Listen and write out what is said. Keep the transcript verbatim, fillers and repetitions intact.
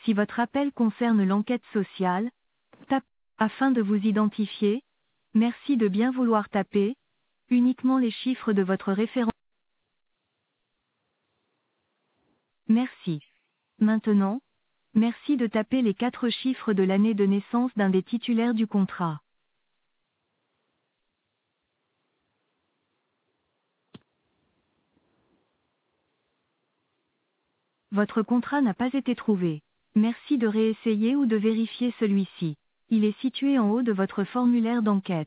Si votre appel concerne l'enquête sociale, tapez afin de vous identifier. Merci de bien vouloir taper uniquement les chiffres de votre référence. Merci. Maintenant, merci de taper les quatre chiffres de l'année de naissance d'un des titulaires du contrat. Votre contrat n'a pas été trouvé. Merci de réessayer ou de vérifier celui-ci. Il est situé en haut de votre formulaire d'enquête.